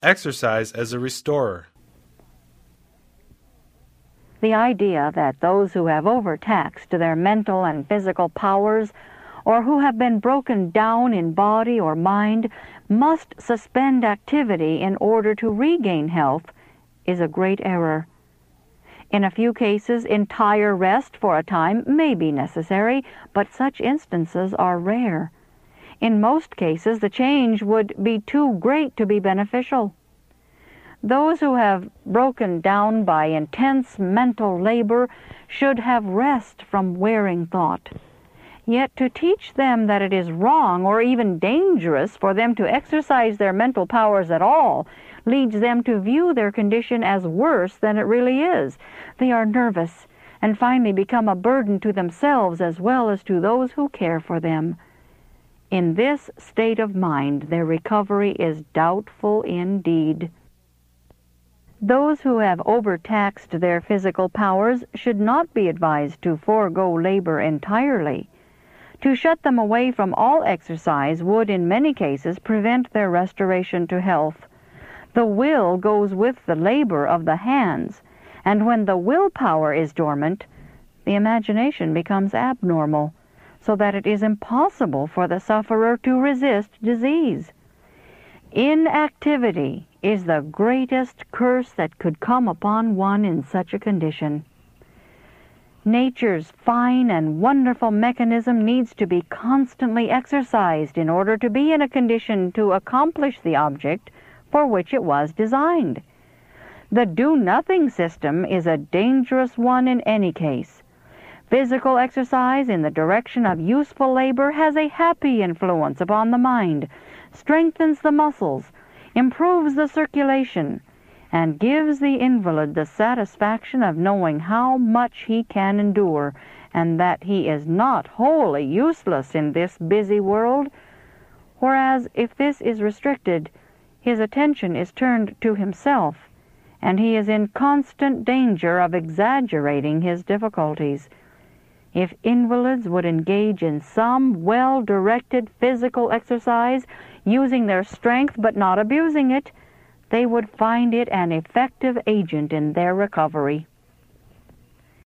Exercise as a restorer. The idea that those who have overtaxed their mental and physical powers, or who have been broken down in body or mind, must suspend activity in order to regain health is a great error. In a few cases, entire rest for a time may be necessary, but such instances are rare. In most cases, the change would be too great to be beneficial. Those who have broken down by intense mental labor should have rest from wearing thought. Yet to teach them that it is wrong or even dangerous for them to exercise their mental powers at all leads them to view their condition as worse than it really is. They are nervous and finally become a burden to themselves as well as to those who care for them. In this state of mind, their recovery is doubtful indeed. Those who have overtaxed their physical powers should not be advised to forego labor entirely. To shut them away from all exercise would in many cases prevent their restoration to health. The will goes with the labor of the hands, and when the willpower is dormant, the imagination becomes abnormal, so that it is impossible for the sufferer to resist disease. Inactivity is the greatest curse that could come upon one in such a condition. Nature's fine and wonderful mechanism needs to be constantly exercised in order to be in a condition to accomplish the object for which it was designed. The do-nothing system is a dangerous one in any case. Physical exercise in the direction of useful labor has a happy influence upon the mind, strengthens the muscles, improves the circulation, and gives the invalid the satisfaction of knowing how much he can endure, and that he is not wholly useless in this busy world. Whereas, if this is restricted, his attention is turned to himself, and he is in constant danger of exaggerating his difficulties. If invalids would engage in some well-directed physical exercise, using their strength but not abusing it, they would find it an effective agent in their recovery.